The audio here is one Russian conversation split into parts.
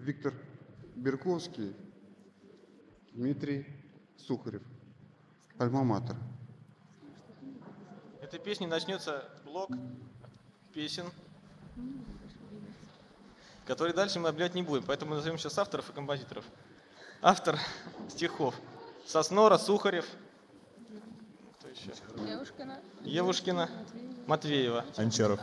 Виктор Берковский, Дмитрий Сухарев. Альма-матер. Этой песней начнется блок песен, который дальше мы объявлять не будем, поэтому назовем сейчас авторов и композиторов. Автор стихов: Соснора, Сухарев, кто еще? Евушкина, Матвеева, Анчаров.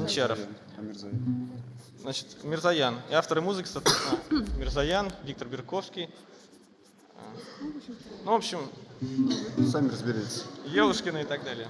Значит, Мирзоян. И авторы музыки, соответственно, Мирзоян, Виктор Берковский. Ну, в общем, Сами разберитесь. Евушкина и так далее.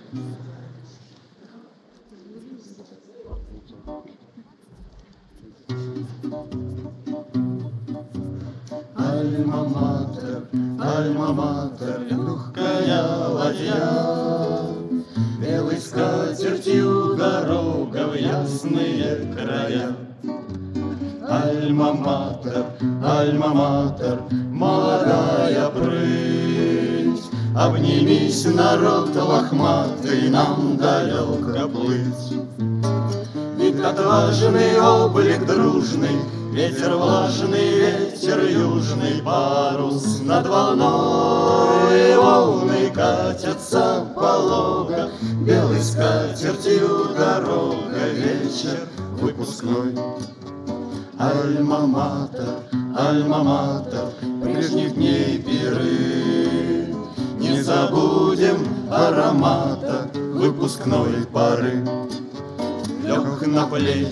Альма-матер, альма-матер, легкая ладья, белой скатертью дорога в ясные края. Альма-матер, альма-матер, молодая прыть, обнимись, народ лохматый, нам далеко плыть. Ведь отважный облик дружный, ветер влажный, ветер южный, парус над волной, и волны катятся полого, белой скатертью дорога, вечер выпускной. Альма-матер, альма-матер, прежних дней пиры, не забудем аромата выпускной поры. Лег на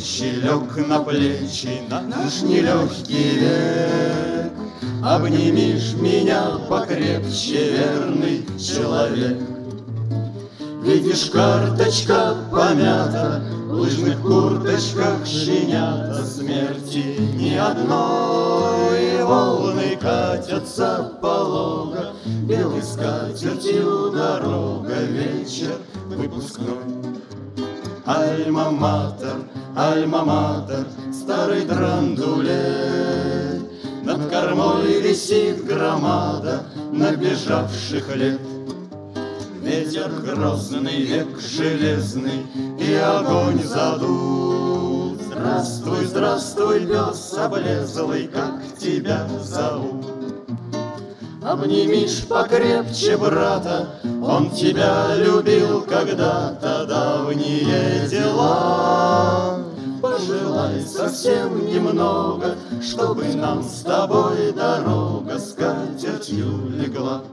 плечи наш нелегкий век, обнимишь меня покрепче, верный человек. Видишь, карточка помята, в лыжных курточках щенята, смерти ни одной, волны катятся полого, белой скатертью дорога, вечер выпускной. Альма-матер, альма-матер, старый драндулет, над кормой висит громада набежавших лет. Ветер грозный, век железный, и огонь задут. Здравствуй, здравствуй, пес облезлый, как тебя зовут? Обнимишь покрепче брата, он тебя любил когда-то, давние дела. Пожелай совсем немного, чтобы нам с тобой дорога скатертью легла.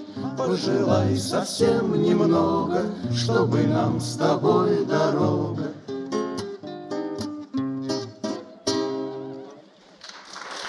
Пожелай совсем немного, чтобы нам с тобой дорога